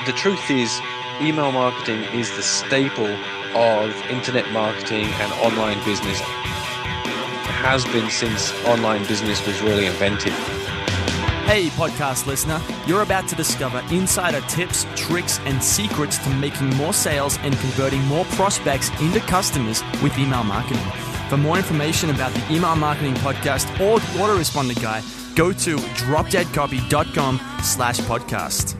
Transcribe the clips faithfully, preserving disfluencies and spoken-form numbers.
the truth is, email marketing is the staple of internet marketing and online business. It has been since online business was really invented. Hey, podcast listener, you're about to discover insider tips, tricks, and secrets to making more sales and converting more prospects into customers with email marketing. For more information about the Email Marketing Podcast or the Autoresponder Guy, go to dropdeadcopy.com slash podcast.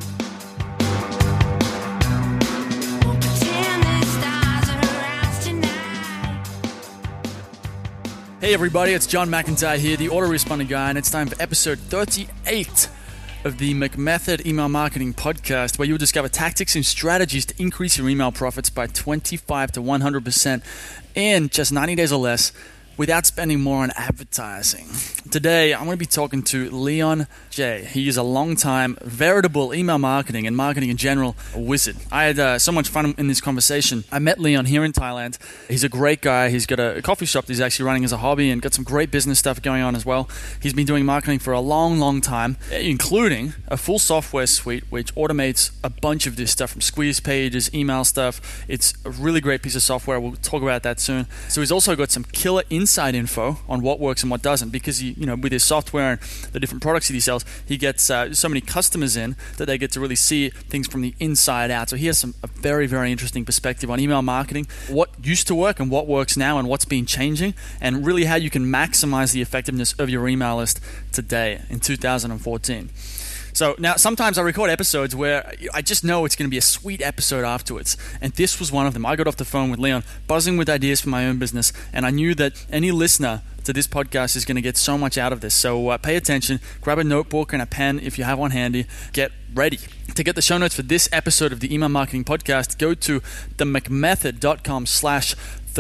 Hey everybody, it's John McIntyre here, the Autoresponder Guy, and it's time for episode thirty-eight of the McMethod Email Marketing Podcast, where you'll discover tactics and strategies to increase your email profits by twenty-five to one hundred percent in just ninety days or less without spending more on advertising. Today, I'm going to be talking to Leon J. He is a long-time, veritable email marketing and marketing in general wizard. I had uh, so much fun in this conversation. I met Leon here in Thailand. He's a great guy. He's got a coffee shop that he's actually running as a hobby and got some great business stuff going on as well. He's been doing marketing for a long, long time, including a full software suite which automates a bunch of this stuff from squeeze pages, email stuff. It's a really great piece of software. We'll talk about that soon. So he's also got some killer inside info on what works and what doesn't, because he, you know, with his software and the different products that he sells, he gets uh, so many customers in that they get to really see things from the inside out. So he has some a very, very interesting perspective on email marketing, what used to work and what works now and what's been changing, and really how you can maximize the effectiveness of your email list today in two thousand fourteen. So now sometimes I record episodes where I just know it's going to be a sweet episode afterwards. And this was one of them. I got off the phone with Leon, buzzing with ideas for my own business. And I knew that any listener to this podcast is going to get so much out of this. So uh, pay attention, grab a notebook and a pen if you have one handy, get ready. To get the show notes for this episode of the Email Marketing Podcast, go to themcmethod.com slash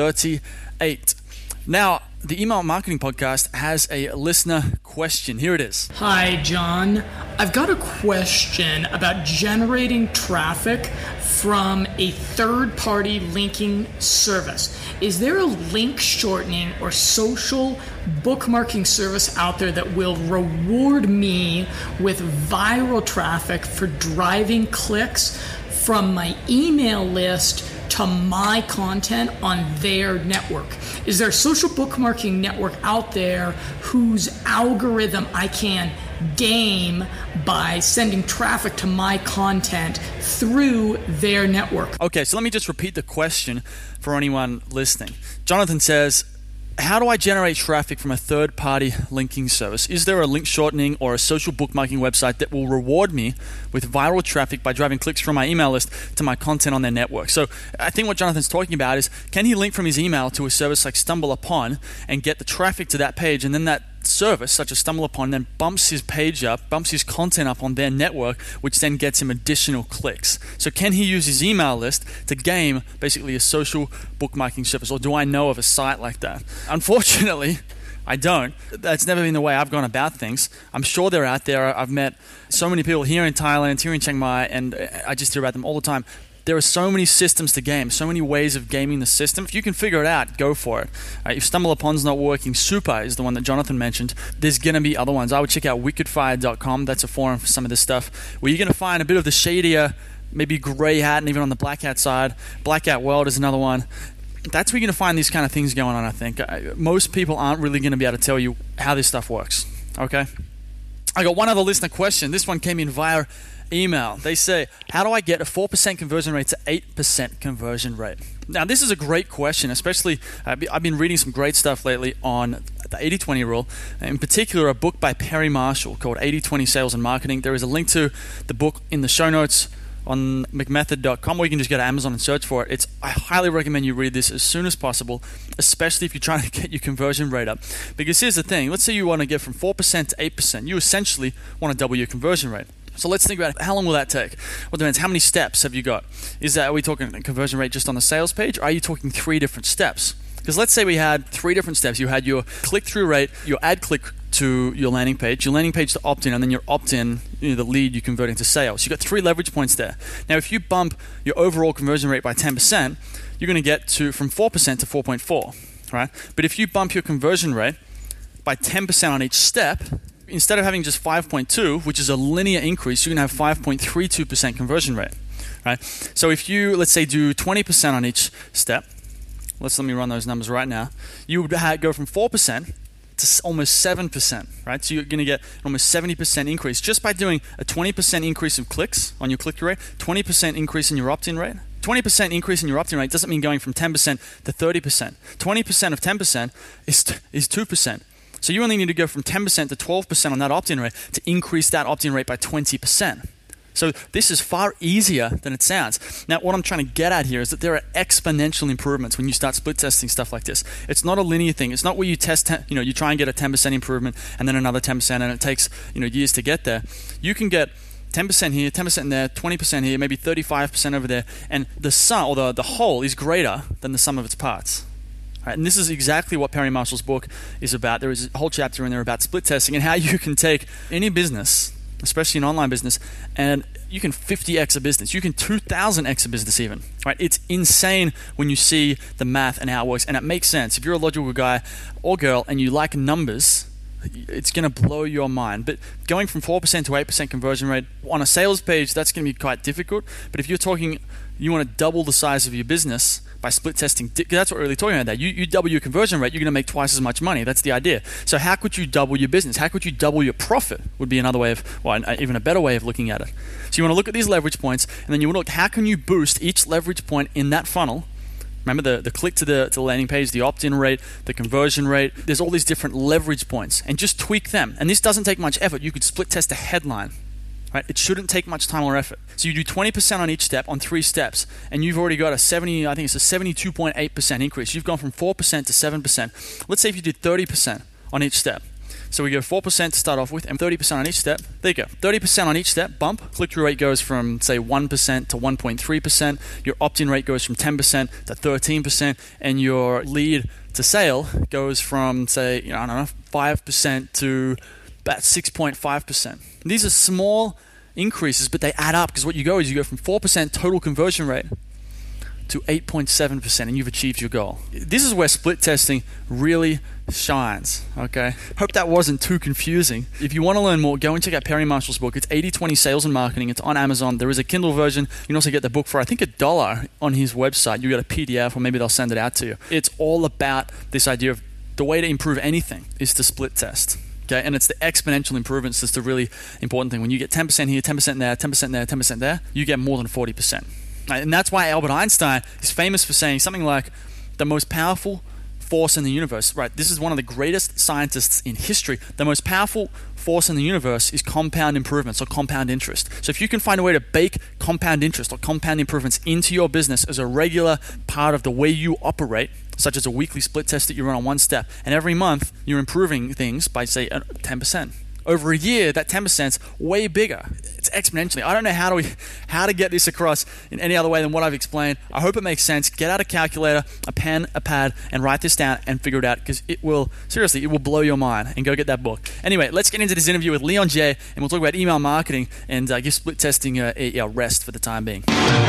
38. Now, the Email Marketing Podcast has a listener question. Here it is. Hi, John. I've got a question about generating traffic from a third-party linking service. Is there a link shortening or social bookmarking service out there that will reward me with viral traffic for driving clicks from my email list to my content on their network? Is there a social bookmarking network out there whose algorithm I can game by sending traffic to my content through their network? Okay, so let me just repeat the question for anyone listening. Jonathan says, how do I generate traffic from a third-party linking service? Is there a link shortening or a social bookmarking website that will reward me with viral traffic by driving clicks from my email list to my content on their network? So I think what Jonathan's talking about is, can he link from his email to a service like StumbleUpon and get the traffic to that page, and then that service, such as StumbleUpon, then bumps his page up, bumps his content up on their network, which then gets him additional clicks. So can he use his email list to game basically a social bookmarking service, or do I know of a site like that? Unfortunately, I don't. That's never been the way I've gone about things. I'm sure they're out there. I've met so many people here in Thailand, here in Chiang Mai, and I just hear about them all the time. There are so many systems to game, so many ways of gaming the system. If you can figure it out, go for it. Right, if StumbleUpon's not working, Super is the one that Jonathan mentioned. There's going to be other ones. I would check out wicked fire dot com. That's a forum for some of this stuff, where you're going to find a bit of the shadier, maybe gray hat, and even on the black hat side. Black Hat World is another one. That's where you're going to find these kind of things going on, I think. Most people aren't really going to be able to tell you how this stuff works. Okay? I got one other listener question. This one came in via email. They say, how do I get a four percent conversion rate to eight percent conversion rate? Now, this is a great question, especially uh, I've been reading some great stuff lately on the eighty twenty rule, in particular a book by Perry Marshall called eighty twenty Sales and Marketing. There is a link to the book in the show notes on mcmethod dot com, or you can just go to Amazon and search for it. It's I highly recommend you read this as soon as possible, especially if you're trying to get your conversion rate up. Because here's the thing, let's say you want to get from four percent to eight percent. You essentially want to double your conversion rate. So let's think about how long will that take? Well, it depends. How many steps have you got? Is that, are we talking a conversion rate just on the sales page, or are you talking three different steps? Because let's say we had three different steps. You had your click-through rate, your ad click to your landing page, your landing page to opt-in, and then your opt-in, you know, the lead you convert into sales. You've got three leverage points there. Now, if you bump your overall conversion rate by ten percent, you're going to get to from four percent to four point four, right? But if you bump your conversion rate by ten percent on each step, instead of having just five point two, which is a linear increase, you're going to have five point three two percent conversion rate. right? So if you, let's say, do twenty percent on each step, let's let me run those numbers right now, you would ha- go from four percent to s- almost seven percent, right? So you're going to get almost seventy percent increase just by doing a twenty percent increase of clicks on your click-through rate, twenty percent increase in your opt-in rate. twenty percent increase in your opt-in rate doesn't mean going from ten percent to thirty percent. twenty percent of ten percent is t- is two percent. So you only need to go from ten percent to twelve percent on that opt-in rate to increase that opt-in rate by twenty percent. So this is far easier than it sounds. Now, what I'm trying to get at here is that there are exponential improvements when you start split testing stuff like this. It's not a linear thing. It's not where you test, ten, you know, you try and get a ten percent improvement and then another ten percent, and it takes, you know, years to get there. You can get ten percent here, ten percent there, twenty percent here, maybe thirty-five percent over there, and the sum, or the, the whole, is greater than the sum of its parts. Right, and this is exactly what Perry Marshall's book is about. There is a whole chapter in there about split testing and how you can take any business, especially an online business, and you can fifty x a business. You can two thousand x a business even. Right? It's insane when you see the math and how it works, and it makes sense. If you're a logical guy or girl and you like numbers, it's going to blow your mind. But going from four percent to eight percent conversion rate on a sales page, that's going to be quite difficult. But if you're talking, you want to double the size of your business by split testing, that's what we're really talking about there. You, you double your conversion rate, you're going to make twice as much money. That's the idea. So how could you double your business? How could you double your profit would be another way of, well, even a better way of looking at it. So you want to look at these leverage points, and then you want to look, how can you boost each leverage point in that funnel? Remember the, the click to the, to the landing page, the opt-in rate, the conversion rate. There's all these different leverage points, and just tweak them. And this doesn't take much effort. You could split test a headline. Right? It shouldn't take much time or effort. So you do twenty percent on each step on three steps, and you've already got a seventy, I think it's a seventy-two point eight percent increase. You've gone from four percent to seven percent. Let's say if you did thirty percent on each step. So we go four percent to start off with and thirty percent on each step. There you go. thirty percent on each step, bump. Click-through rate goes from, say, one percent to one point three percent. Your opt-in rate goes from ten percent to thirteen percent. And your lead to sale goes from, say, you know, I don't know, five percent to about six point five percent. These are small increases, but they add up, because what you go is you go from four percent total conversion rate to eight point seven percent, and you've achieved your goal. This is where split testing really shines, okay? Hope that wasn't too confusing. If you want to learn more, go and check out Perry Marshall's book. It's eighty twenty Sales and Marketing. It's on Amazon. There is a Kindle version. You can also get the book for, I think, a dollar on his website. You get a P D F, or maybe they'll send it out to you. It's all about this idea of the way to improve anything is to split test. Okay, and it's the exponential improvements that's the really important thing. When you get ten percent here, ten percent there, ten percent there, ten percent there, you get more than forty percent. And that's why Albert Einstein is famous for saying something like, the most powerful force in the universe, right? This is one of the greatest scientists in history. The most powerful force in the universe is compound improvements or compound interest. So if you can find a way to bake compound interest or compound improvements into your business as a regular part of the way you operate, such as a weekly split test that you run on one step, and every month you're improving things by, say, ten percent. Over a year, that ten percent is way bigger. It's exponentially. I don't know how to we, how to get this across in any other way than what I've explained. I hope it makes sense. Get out a calculator, a pen, a pad, and write this down and figure it out, because it will, seriously, it will blow your mind. And go get that book. Anyway, let's get into this interview with Leon J, and we'll talk about email marketing and uh, give split testing a, a, a rest for the time being.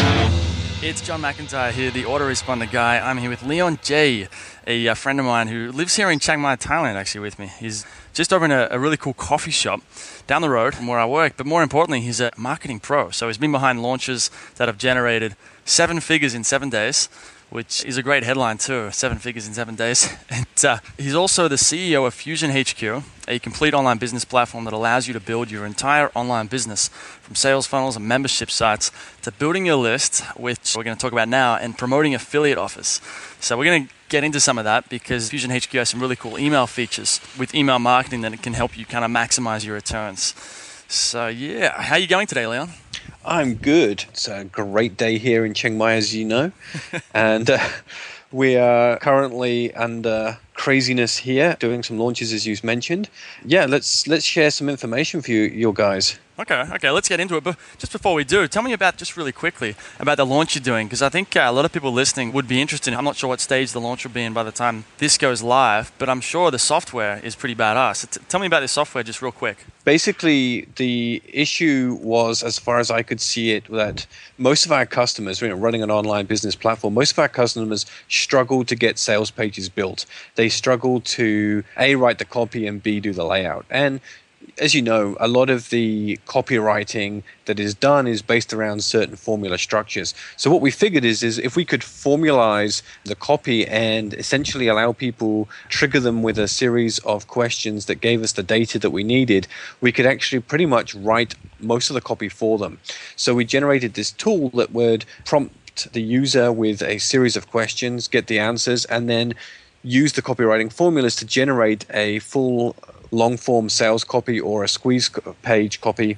It's John McIntyre here, the autoresponder guy. I'm here with Leon J, a, a friend of mine who lives here in Chiang Mai, Thailand, actually, with me. He's just over in a, a really cool coffee shop down the road from where I work. But more importantly, he's a marketing pro. So he's been behind launches that have generated seven figures in seven days, which is a great headline too, seven figures in seven days. And uh, he's also the C E O of Fusion H Q, a complete online business platform that allows you to build your entire online business, from sales funnels and membership sites to building your list, which we're going to talk about now, and promoting affiliate offers. So we're going to get into some of that, because Fusion H Q has some really cool email features with email marketing that it can help you kind of maximize your returns. So yeah, how are you going today, Leon? I'm good. It's a great day here in Chiang Mai, as you know. and uh, we are currently under craziness here, doing some launches, as you mentioned. Yeah, let's let's share some information for you, your guys. Okay, okay, let's get into it. But just before we do, tell me about, just really quickly, about the launch you're doing, because I think uh, a lot of people listening would be interested. I'm not sure what stage the launch will be in by the time this goes live, but I'm sure the software is pretty badass. So t- tell me about this software just real quick. Basically, the issue was, as far as I could see it, that most of our customers, you know, running an online business platform, most of our customers struggle to get sales pages built. They struggle to A, write the copy, and B, do the layout. And as you know, a lot of the copywriting that is done is based around certain formula structures. So what we figured is, is if we could formalize the copy and essentially allow people, trigger them with a series of questions that gave us the data that we needed, we could actually pretty much write most of the copy for them. So we generated this tool that would prompt the user with a series of questions, get the answers, and then use the copywriting formulas to generate a full long-form sales copy or a squeeze page copy,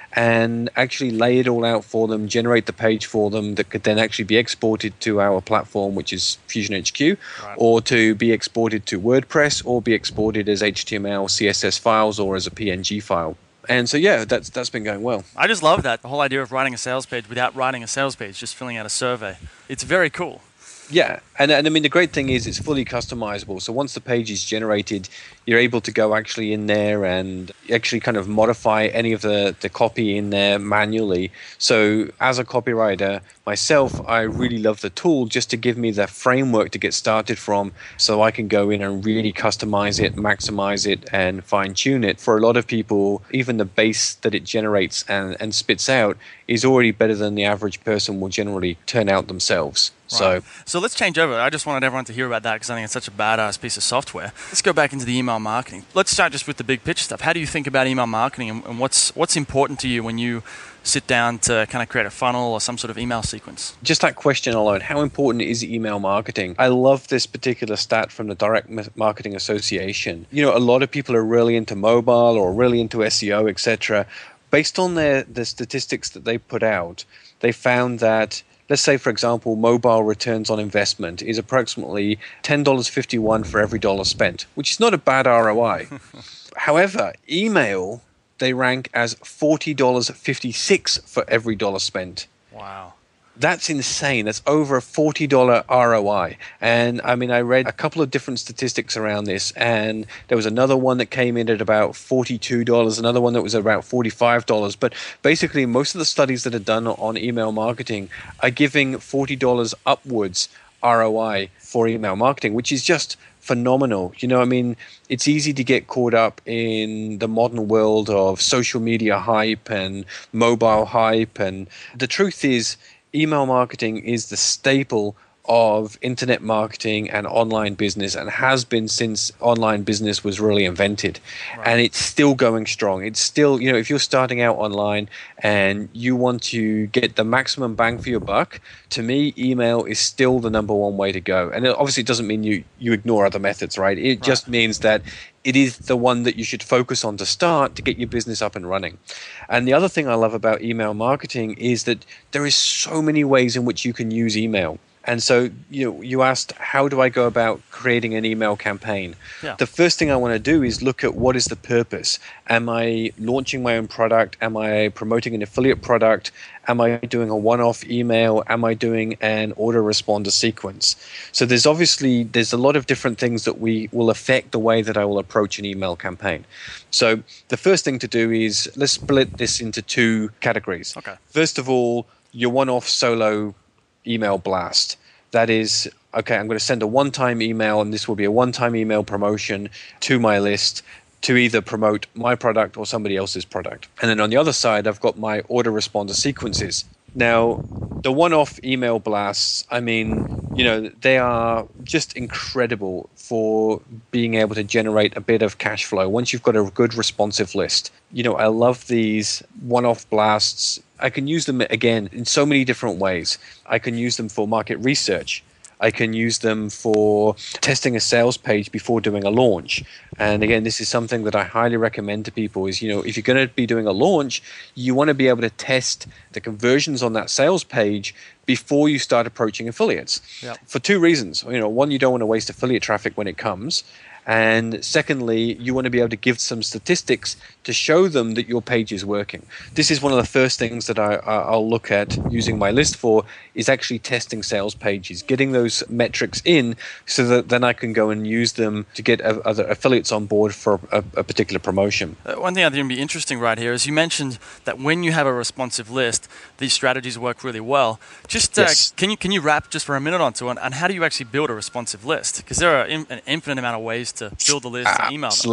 and actually lay it all out for them, generate the page for them that could then actually be exported to our platform, which is Fusion H Q, right, or to be exported to WordPress, or be exported as H T M L, C S S files, or as a P N G file. And so, yeah, that's that's been going well. I just love that, the whole idea of writing a sales page without writing a sales page, just filling out a survey. It's very cool. Yeah, and, and I mean, the great thing is it's fully customizable. So once the page is generated, you're able to go actually in there and actually kind of modify any of the, the copy in there manually. So as a copywriter myself, I really love the tool just to give me the framework to get started from, so I can go in and really customize it, maximize it, and fine tune it. For a lot of people, even the base that it generates and, and spits out is already better than the average person will generally turn out themselves. Right. So, so let's change over. I just wanted everyone to hear about that because I think it's such a badass piece of software. Let's go back into the email marketing. Let's start just with the big picture stuff. How do you think about email marketing, and, and what's what's important to you when you sit down to kind of create a funnel or some sort of email sequence? Just that question alone, how important is email marketing? I love this particular stat from the Direct Marketing Association. You know, a lot of people are really into mobile or really into S E O, et cetera. Based on their the statistics that they put out, they found that, let's say, for example, mobile returns on investment is approximately ten dollars and fifty-one cents for every dollar spent, which is not a bad R O I. However, email, they rank as forty dollars and fifty-six cents for every dollar spent. Wow. That's insane. That's over a forty dollars R O I. And I mean, I read a couple of different statistics around this, and there was another one that came in at about forty-two dollars, another one that was about forty-five dollars. But basically, most of the studies that are done on email marketing are giving forty dollars upwards R O I for email marketing, which is just phenomenal. You know, I mean, it's easy to get caught up in the modern world of social media hype and mobile hype. And the truth is, email marketing is the staple of internet marketing and online business, and has been since online business was really invented. Right. And it's still going strong. It's still, you know, if you're starting out online and you want to get the maximum bang for your buck, to me, email is still the number one way to go. And it obviously doesn't mean you, you ignore other methods, right? It right. just means that it is the one that you should focus on to start to get your business up and running. And the other thing I love about email marketing is that there is so many ways in which you can use email. And so, you know, you asked, how do I go about creating an email campaign? Yeah. The first thing I want to do is look at what is the purpose. Am I launching my own product? Am I promoting an affiliate product? Am I doing a one-off email? Am I doing an autoresponder sequence? So there's obviously, there's a lot of different things that we will affect the way that I will approach an email campaign. So the first thing to do is, let's split this into two categories. Okay. First of all, your one-off solo email blast. That is, okay, I'm going to send a one-time email, and this will be a one-time email promotion to my list to either promote my product or somebody else's product. And then on the other side, I've got my autoresponder sequences. Now, the one-off email blasts, I mean, you know, they are just incredible for being able to generate a bit of cash flow once you've got a good responsive list. You know, I love these one-off blasts. I can use them, again, in so many different ways. I can use them for market research. I can use them for testing a sales page before doing a launch. And again, this is something that I highly recommend to people is, you know, if you're going to be doing a launch, you want to be able to test the conversions on that sales page before you start approaching affiliates. Yep. For two reasons. You know, one, you don't want to waste affiliate traffic when it comes. And secondly, you want to be able to give some statistics to show them that your page is working. This is one of the first things that I, I'll look at using my list for, is actually testing sales pages, getting those metrics in so that then I can go and use them to get other affiliates on board for a, a particular promotion. Uh, one thing I think would be interesting right here is you mentioned that when you have a responsive list, these strategies work really well. Just uh, yes. can you can you wrap just for a minute onto it, and how do you actually build a responsive list? Because there are in, an infinite amount of ways to build a list and email them. Absolutely.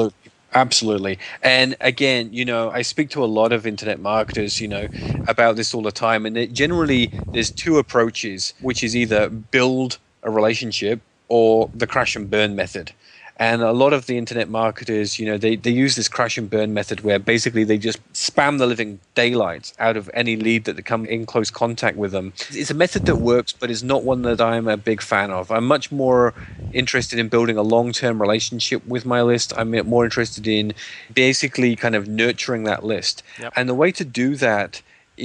Absolutely. And again, you know, I speak to a lot of internet marketers, you know, about this all the time. And it generally, there's two approaches, which is either build a relationship or the crash and burn method. And a lot of the internet marketers, you know, they, they use this crash and burn method where basically they just spam the living daylights out of any lead that they come in close contact with them. It's a method that works, but it's not one that I'm a big fan of. I'm much more interested in building a long-term relationship with my list. I'm more interested in basically kind of nurturing that list. Yep. And the way to do that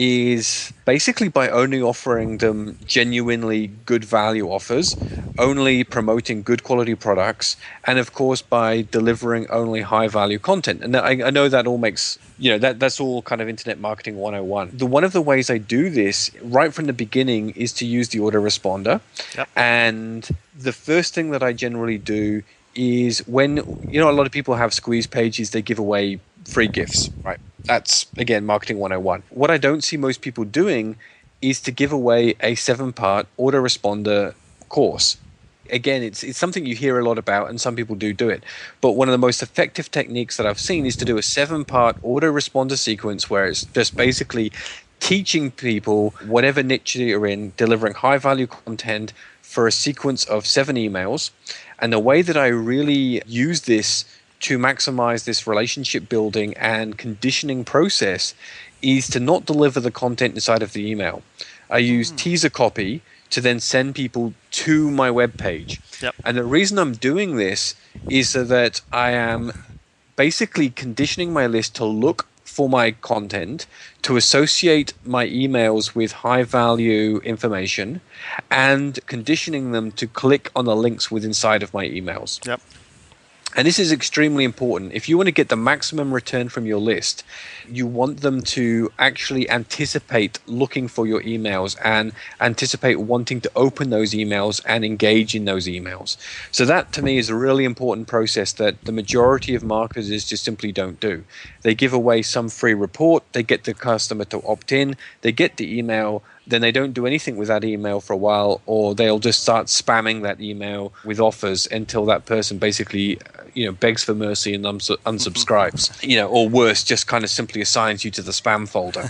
is basically by only offering them genuinely good value offers, only promoting good quality products, and of course by delivering only high value content. And I, I know that all makes, you know, that that's all kind of internet marketing one oh one. The one of the ways I do this right from the beginning is to use the autoresponder. Yep. And the first thing that I generally do is when, you know, a lot of people have squeeze pages, they give away free gifts, right? That's, again, marketing one oh one. What I don't see most people doing is to give away a seven-part autoresponder course. Again, it's it's something you hear a lot about, and some people do do it. But one of the most effective techniques that I've seen is to do a seven-part autoresponder sequence where it's just basically teaching people whatever niche you're in, delivering high-value content for a sequence of seven emails. And the way that I really use this to maximize this relationship building and conditioning process is to not deliver the content inside of the email. I use mm. teaser copy to then send people to my web page. Yep. And the reason I'm doing this is so that I am basically conditioning my list to look for my content, to associate my emails with high value information, and conditioning them to click on the links within inside of my emails. Yep. And this is extremely important. If you want to get the maximum return from your list, you want them to actually anticipate looking for your emails and anticipate wanting to open those emails and engage in those emails. So that, to me, is a really important process that the majority of marketers just simply don't do. They give away some free report, they get the customer to opt in, they get the email, then they don't do anything with that email for a while, or they'll just start spamming that email with offers until that person basically, you know, begs for mercy and uns- unsubscribes, you know, or worse, just kind of simply assigns you to the spam folder.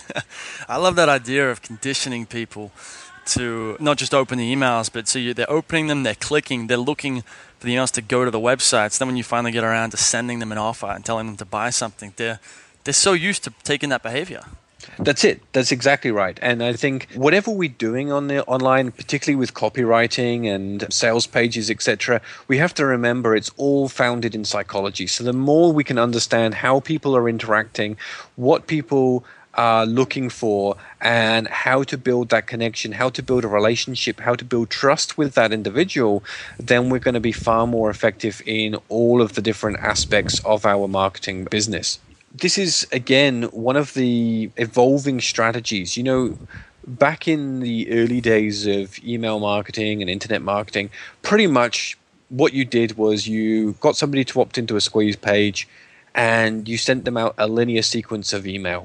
I love that idea of conditioning people to not just open the emails, but so you, they're opening them, they're clicking, they're looking for the emails to go to the websites. Then when you finally get around to sending them an offer and telling them to buy something, they're they're so used to taking that behavior. That's it. That's exactly right. And I think whatever we're doing on the online, particularly with copywriting and sales pages, et cetera, we have to remember it's all founded in psychology. So the more we can understand how people are interacting, what people are looking for, and how to build that connection, how to build a relationship, how to build trust with that individual, then we're going to be far more effective in all of the different aspects of our marketing business. This is, again, one of the evolving strategies. You know, back in the early days of email marketing and internet marketing, pretty much what you did was you got somebody to opt into a squeeze page and you sent them out a linear sequence of email.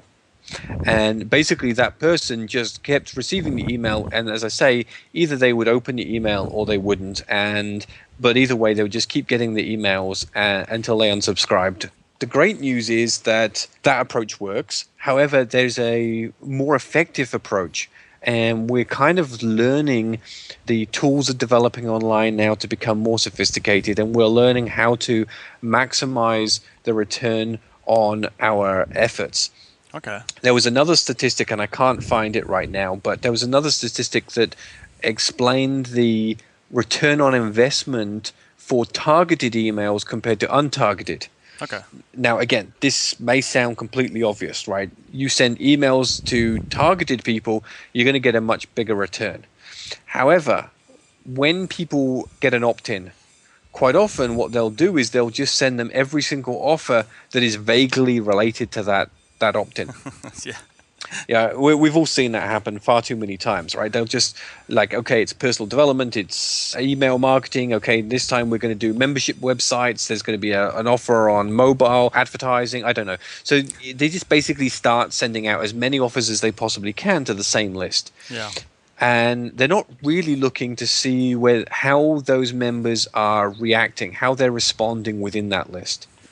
And basically that person just kept receiving the email, and as I say, either they would open the email or they wouldn't, and but either way they would just keep getting the emails uh, until they unsubscribed. The great news is that that approach works. However, there's a more effective approach, and we're kind of learning the tools are developing online now to become more sophisticated, and we're learning how to maximize the return on our efforts. Okay. There was another statistic, and I can't find it right now, but there was another statistic that explained the return on investment for targeted emails compared to untargeted. Okay. Now, again, this may sound completely obvious, right? You send emails to targeted people, you're going to get a much bigger return. However, when people get an opt-in, quite often what they'll do is they'll just send them every single offer that is vaguely related to that that opt-in. Yeah. Yeah, we, we've all seen that happen far too many times, right? They'll just like, okay, it's personal development, it's email marketing. Okay, this time we're going to do membership websites. There's going to be a, an offer on mobile advertising. I don't know. So they just basically start sending out as many offers as they possibly can to the same list. Yeah. And they're not really looking to see where how those members are reacting, how they're responding within that list.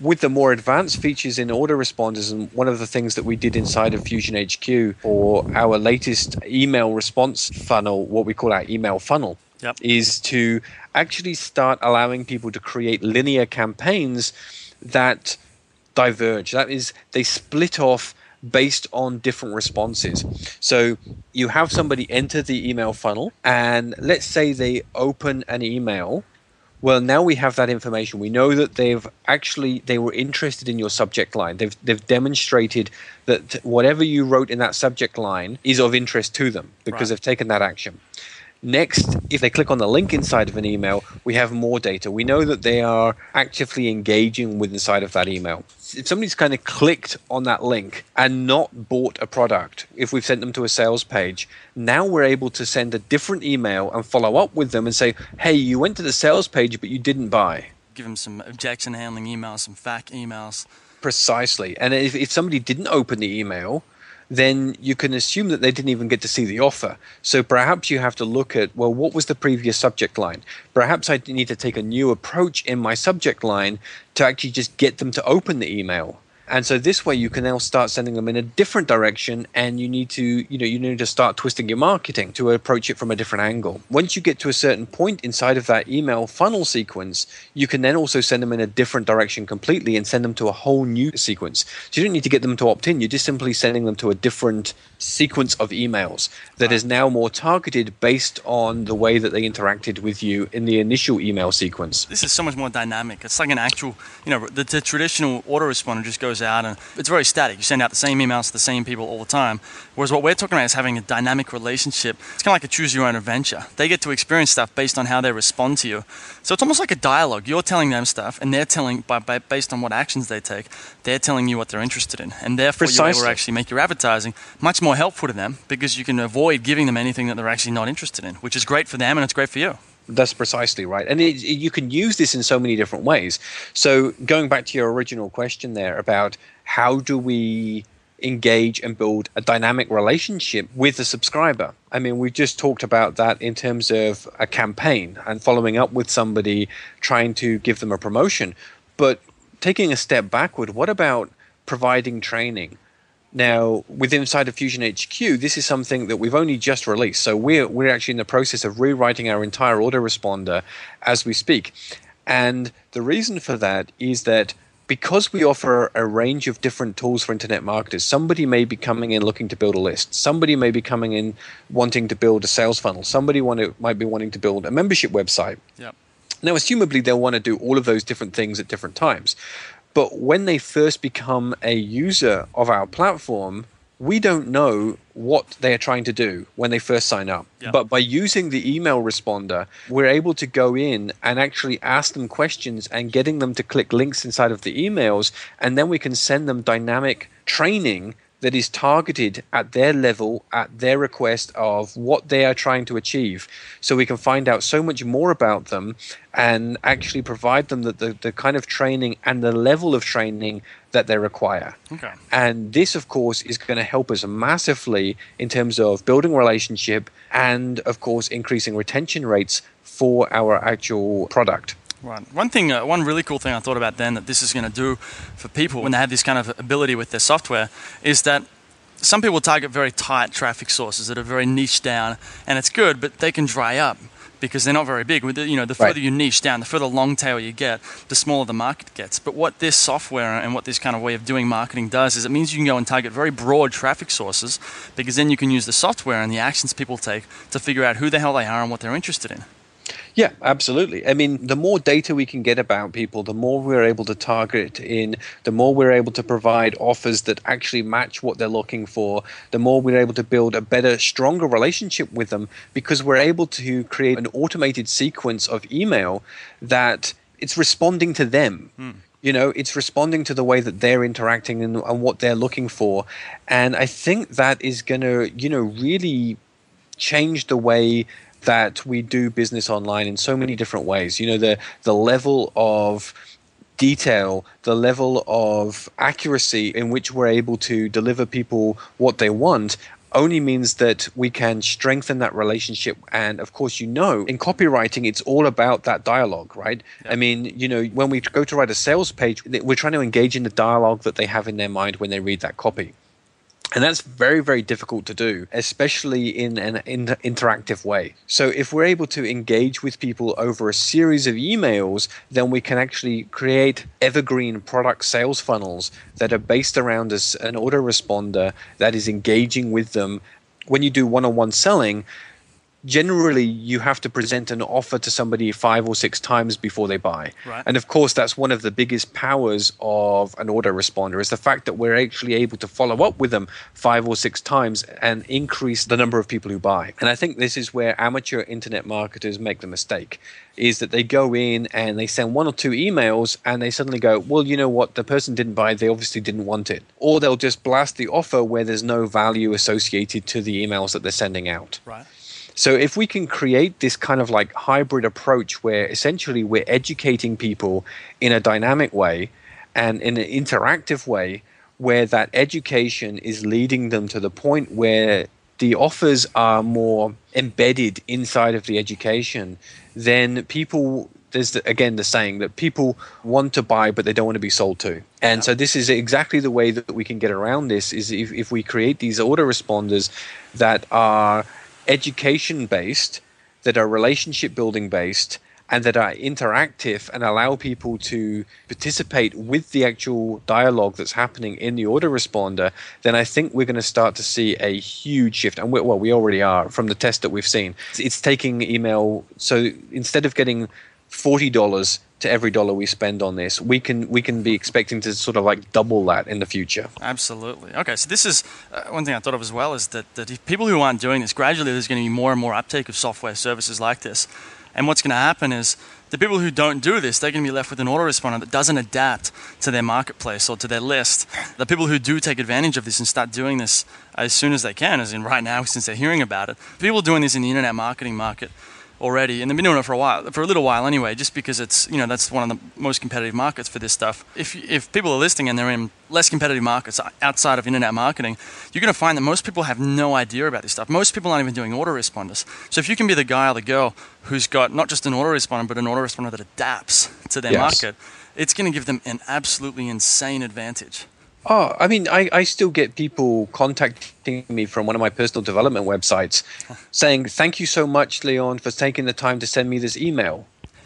with the more advanced features in autoresponders, and one of the things that we did inside of Fusion H Q for our latest email response funnel, what we call our email funnel, yep. is to actually start allowing people to create linear campaigns that diverge. That is, they split off based on different responses. So you have somebody enter the email funnel, and let's say they open an email. Well, now we have that information. We know that they've actually, they were interested in your subject line. They've they've demonstrated that whatever you wrote in that subject line is of interest to them because right. they've taken that action. Next, if they click on the link inside of an email, we have more data. We know that they are actively engaging with inside of that email. If somebody's kind of clicked on that link and not bought a product, if we've sent them to a sales page, now we're able to send a different email and follow up with them and say, hey, you went to the sales page, but you didn't buy. Give them some objection handling emails, some F A Q emails. Precisely. And if, if somebody didn't open the email, then you can assume that they didn't even get to see the offer. So perhaps you have to look at, well, what was the previous subject line? Perhaps I need to take a new approach in my subject line to actually just get them to open the email. And so this way you can now start sending them in a different direction, and you need to, you know, you need to start twisting your marketing to approach it from a different angle. Once you get to a certain point inside of that email funnel sequence, you can then also send them in a different direction completely and send them to a whole new sequence. So you don't need to get them to opt in. You're just simply sending them to a different sequence of emails that is now more targeted based on the way that they interacted with you in the initial email sequence. This is so much more dynamic. It's like an actual, you know, the, the traditional autoresponder just goes out and it's very static. You send out the same emails to the same people all the time. Whereas what we're talking about is having a dynamic relationship. It's kind of like a choose your own adventure. They get to experience stuff based on how they respond to you. So it's almost like a dialogue. You're telling them stuff, and they're telling, by, by based on what actions they take, they're telling you what they're interested in. And therefore Precisely. You're able to actually make your advertising much more helpful to them because you can avoid giving them anything that they're actually not interested in, which is great for them and it's great for you. That's precisely right. And it, it, you can use this in so many different ways. So going back to your original question there about how do we engage and build a dynamic relationship with the subscriber. I mean, we've just talked about that in terms of a campaign and following up with somebody, trying to give them a promotion. But taking a step backward, what about providing training? Now, within inside of Fusion H Q, this is something that we've only just released. So we're we're actually in the process of rewriting our entire autoresponder as we speak. And the reason for that is that because we offer a range of different tools for internet marketers, somebody may be coming in looking to build a list. Somebody may be coming in wanting to build a sales funnel. Somebody want to, might be wanting to build a membership website. Yep. Now, assumably, they'll want to do all of those different things at different times. But when they first become a user of our platform, we don't know what they are trying to do when they first sign up. Yeah. But by using the email responder, we're able to go in and actually ask them questions and getting them to click links inside of the emails. And then we can send them dynamic training that is targeted at their level, at their request of what they are trying to achieve. So we can find out so much more about them and actually provide them the, the, the kind of training and the level of training that they require. Okay. And this, of course, is going to help us massively in terms of building a relationship and, of course, increasing retention rates for our actual product. Right. One thing, uh, one really cool thing I thought about then that this is going to do for people when they have this kind of ability with their software is that some people target very tight traffic sources that are very niche down, and it's good, but they can dry up because they're not very big. You know, the further right. you niche down, the further long tail you get, the smaller the market gets. But what this software and what this kind of way of doing marketing does is it means you can go and target very broad traffic sources because then you can use the software and the actions people take to figure out who the hell they are and what they're interested in. Yeah, absolutely. I mean, the more data we can get about people, the more we're able to target in, the more we're able to provide offers that actually match what they're looking for, the more we're able to build a better, stronger relationship with them because we're able to create an automated sequence of email that it's responding to them. Mm. You know, it's responding to the way that they're interacting and, and what they're looking for. And I think that is going to, you know, really change the way that we do business online in so many different ways. You know, the the level of detail, the level of accuracy in which we're able to deliver people what they want only means that we can strengthen that relationship. And of course, you know, in copywriting, it's all about that dialogue, right? Yeah. I mean, you know, when we go to write a sales page, we're trying to engage in the dialogue that they have in their mind when they read that copy. And that's very, very difficult to do, especially in an inter- interactive way. So if we're able to engage with people over a series of emails, then we can actually create evergreen product sales funnels that are based around us, an autoresponder that is engaging with them. When you do one-on-one selling, generally you have to present an offer to somebody five or six times before they buy. Right. And of course, that's one of the biggest powers of an autoresponder is the fact that we're actually able to follow up with them five or six times and increase the number of people who buy. And I think this is where amateur internet marketers make the mistake, is that they go in and they send one or two emails and they suddenly go, well, you know what, the person didn't buy it, they obviously didn't want it. Or they'll just blast the offer where there's no value associated to the emails that they're sending out. Right. So if we can create this kind of like hybrid approach where essentially we're educating people in a dynamic way and in an interactive way where that education is leading them to the point where the offers are more embedded inside of the education, then people, there's the, again the saying that people want to buy but they don't want to be sold to. And yeah. So this is exactly the way that we can get around this, is if, if we create these autoresponders that are education based, that are relationship building based, and that are interactive and allow people to participate with the actual dialogue that's happening in the autoresponder, then I think we're going to start to see a huge shift. And we, well, we already are from the test that we've seen. It's taking email. So instead of getting forty dollars to every dollar we spend on this, we can we can be expecting to sort of like double that in the future. Absolutely. Okay, so this is uh, one thing I thought of as well, is that, that if people who aren't doing this, gradually there's going to be more and more uptake of software services like this. And what's going to happen is the people who don't do this, they're going to be left with an autoresponder that doesn't adapt to their marketplace or to their list. The people who do take advantage of this and start doing this as soon as they can, as in right now since they're hearing about it, people doing this in the internet marketing market already, and they've been doing it for a while, for a little while anyway, just because it's, you know, that's one of the most competitive markets for this stuff. If if people are listening and they're in less competitive markets outside of internet marketing, you're going to find that most people have no idea about this stuff. Most people aren't even doing autoresponders. So if you can be the guy or the girl who's got not just an autoresponder, but an autoresponder that adapts to their yes. market, it's going to give them an absolutely insane advantage. Oh, I mean, I, I still get people contacting me from one of my personal development websites saying, thank you so much, Leon, for taking the time to send me this email.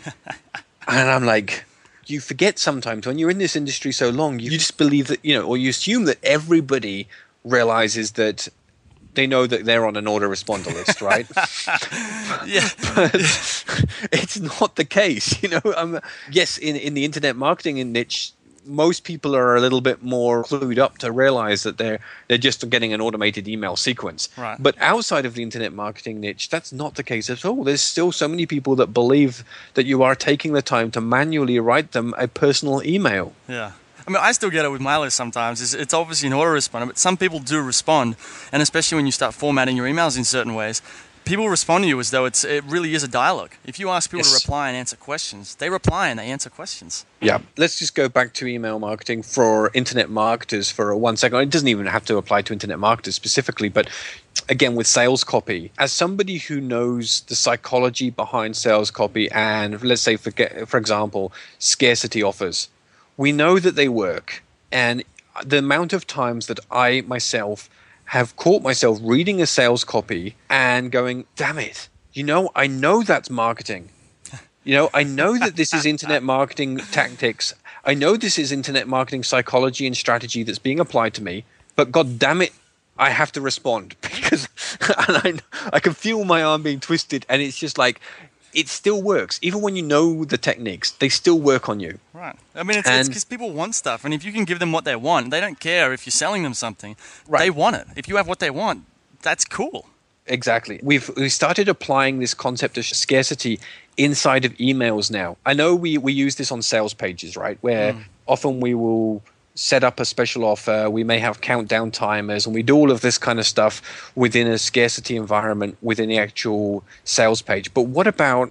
And I'm like, you forget sometimes when you're in this industry so long, you just believe that, you know, or you assume that everybody realizes that they know that they're on an autoresponder list, right? Yeah. But it's not the case, you know. Um, yes, in, in the internet marketing niche, most people are a little bit more clued up to realize that they're they're just getting an automated email sequence. Right. But outside of the internet marketing niche, that's not the case at all. There's still so many people that believe that you are taking the time to manually write them a personal email. Yeah. I mean, I still get it with my list sometimes. It's, it's obviously an autoresponder, but some people do respond, and especially when you start formatting your emails in certain ways, people respond to you as though it's it really is a dialogue. If you ask people yes. to reply and answer questions, they reply and they answer questions. Yeah. Let's just go back to email marketing for internet marketers for one second. It doesn't even have to apply to internet marketers specifically, but again, with sales copy, as somebody who knows the psychology behind sales copy and, let's say, for, for example, scarcity offers, we know that they work. And the amount of times that I myself have caught myself reading a sales copy and going, damn it, you know, I know that's marketing. You know, I know that this is internet marketing tactics. I know this is internet marketing psychology and strategy that's being applied to me, but God damn it, I have to respond because and I, I can feel my arm being twisted, and it's just like, it still works. Even when you know the techniques, they still work on you. Right. I mean, it's because people want stuff. And if you can give them what they want, they don't care if you're selling them something. Right. They want it. If you have what they want, that's cool. Exactly. We've we started applying this concept of scarcity inside of emails now. I know we, we use this on sales pages, right? Where mm. often we will set up a special offer, we may have countdown timers, and we do all of this kind of stuff within a scarcity environment within the actual sales page. But what about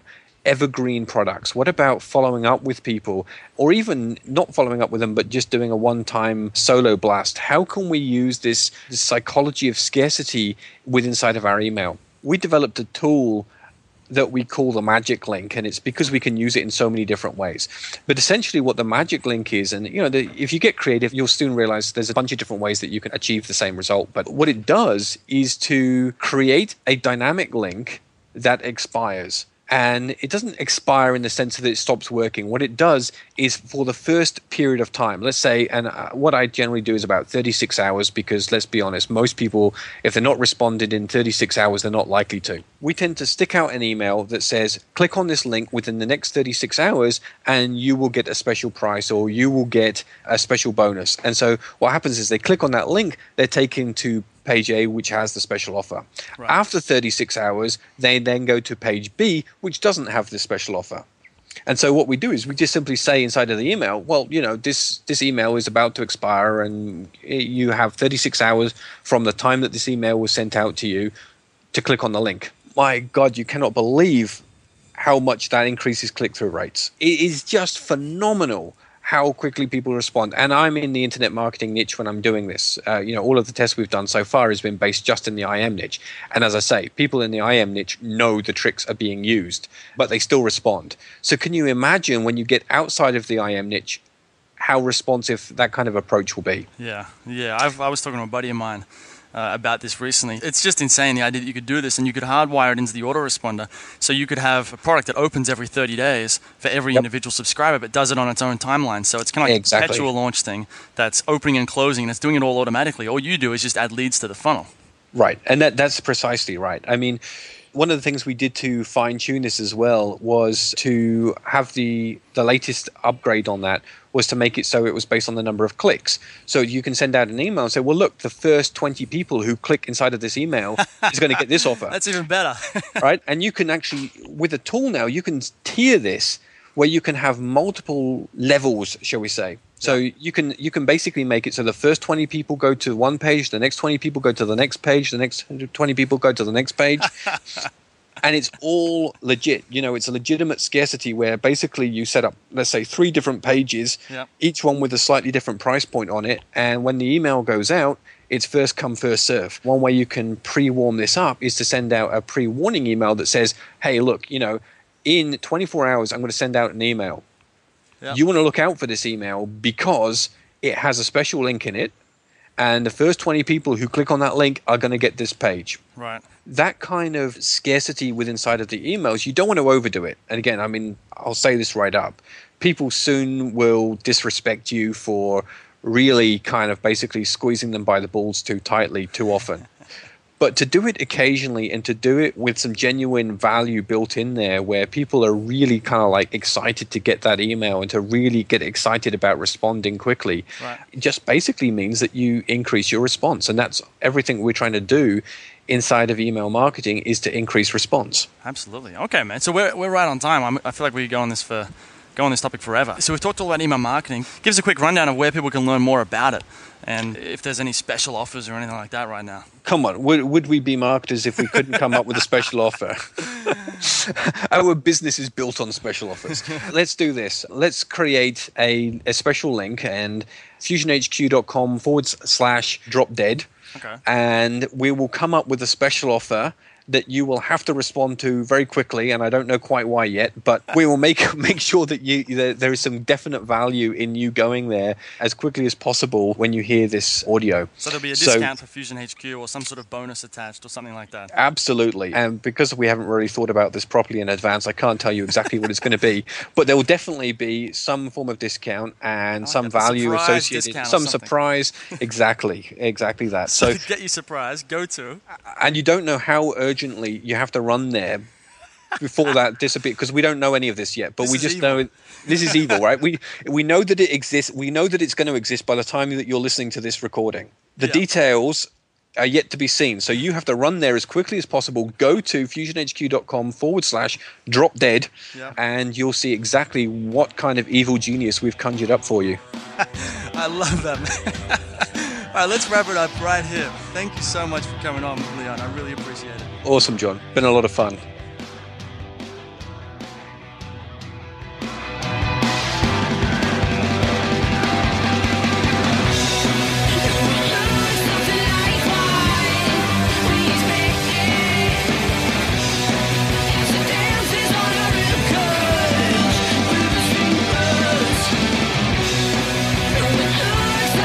evergreen products? What about following up with people, or even not following up with them, but just doing a one-time solo blast? How can we use this, this psychology of scarcity within inside of our email? We developed a tool that we call the magic link, and it's because we can use it in so many different ways. But essentially what the magic link is, and you know, the, if you get creative, you'll soon realize there's a bunch of different ways that you can achieve the same result. But what it does is to create a dynamic link that expires. And it doesn't expire in the sense that it stops working. What it does is for the first period of time, let's say, and uh, what I generally do is about thirty-six hours, because let's be honest, most people, if they're not responded in thirty-six hours, they're not likely to. We tend to stick out an email that says, click on this link within the next thirty-six hours and you will get a special price, or you will get a special bonus. And so what happens is they click on that link, they're taken to page A, which has the special offer. Right. After thirty-six hours, they then go to page B, which doesn't have the special offer. And so what we do is we just simply say inside of the email, well, you know, this, this email is about to expire and you have thirty-six hours from the time that this email was sent out to you to click on the link. My God, you cannot believe how much that increases click-through rates. It is just phenomenal how quickly people respond. And I'm in the internet marketing niche when I'm doing this. Uh, you know, all of the tests we've done so far has been based just in the I M niche. And as I say, people in the I M niche know the tricks are being used, but they still respond. So can you imagine when you get outside of the I M niche, how responsive that kind of approach will be? Yeah, yeah. I've, I was talking to a buddy of mine Uh, about this recently. It's just insane, the idea that you could do this and you could hardwire it into the autoresponder, so you could have a product that opens every thirty days for every yep. individual subscriber, but does it on its own timeline. So it's kind of like exactly. a perpetual launch thing that's opening and closing, and it's doing it all automatically. All you do is just add leads to the funnel. Right, and that that's precisely right. I mean, one of the things we did to fine-tune this as well was to have the the latest upgrade on that was to make it so it was based on the number of clicks. So you can send out an email and say, well, look, the first twenty people who click inside of this email is going to get this offer. That's even better. Right? And you can actually, with a tool now, you can tier this where you can have multiple levels, shall we say. So yeah. you can you can basically make it so the first twenty people go to one page, the next twenty people go to the next page, the next twenty people go to the next page. And it's all legit. You know, it's a legitimate scarcity where basically you set up, let's say, three different pages, yep. each one with a slightly different price point on it. And when the email goes out, it's first come, first serve. One way you can pre-warm this up is to send out a pre-warning email that says, hey, look, you know, in twenty-four hours, I'm going to send out an email. Yep. You want to look out for this email because it has a special link in it. And the first twenty people who click on that link are going to get this page. Right. That kind of scarcity within inside of the emails, you don't want to overdo it. And again, I mean, I'll say this right up. People soon will disrespect you for really kind of basically squeezing them by the balls too tightly too often. But to do it occasionally and to do it with some genuine value built in there where people are really kind of like excited to get that email and to really get excited about responding quickly, right. It just basically means that you increase your response. And that's everything we're trying to do inside of email marketing is to increase response. Absolutely. Okay, man. So we're, we're right on time. I'm, I feel like we could go on this for go on this topic forever. So we've talked all about email marketing. Give us a quick rundown of where people can learn more about it and if there's any special offers or anything like that right now. Come on, would, would we be marketers if we couldn't come up with a special offer? Our business is built on special offers. Let's do this. Let's create a, a special link and fusionhq.com forward slash drop dead. Okay. And we will come up with a special offer that you will have to respond to very quickly, and I don't know quite why yet, but we will make make sure that you that there is some definite value in you going there as quickly as possible when you hear this audio. So there'll be a discount so, for Fusion H Q or some sort of bonus attached or something like that. Absolutely. And because we haven't really thought about this properly in advance, I can't tell you exactly what it's going to be, but there will definitely be some form of discount and like some value associated, some surprise. Exactly, exactly that. So, so to get you surprised, go to. And you don't know how urgent Urgently, you have to run there before that disappears because we don't know any of this yet. But this we just evil. know this is evil, right? We we know that it exists. We know that it's going to exist by the time that you're listening to this recording. The yeah. details are yet to be seen, so you have to run there as quickly as possible. Go to fusionhq.com forward slash drop dead, yeah. and you'll see exactly what kind of evil genius we've conjured up for you. I love that, man. All right, let's wrap it up right here. Thank you so much for coming on, Leon. I really appreciate it. Awesome, John. Been a lot of fun.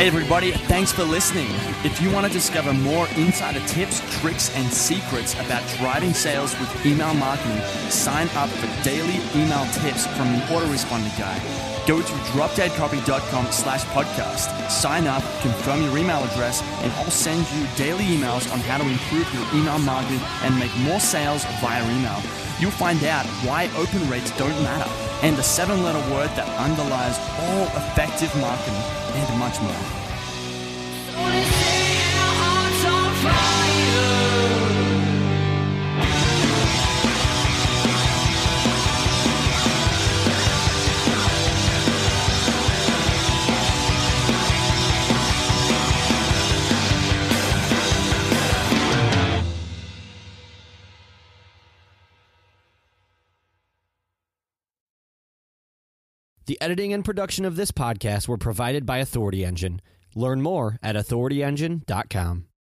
everybody, thanks for listening. If you want to discover more insider tips, tricks, and secrets about driving sales with email marketing, sign up for daily email tips from the Autoresponder Guy. Go to dropdeadcopy.com slash podcast. Sign up, confirm your email address, and I'll send you daily emails on how to improve your email marketing and make more sales via email. You'll find out why open rates don't matter and the seven-letter word that underlies all effective marketing and much more. The editing and production of this podcast were provided by Authority Engine. Learn more at authority engine dot com.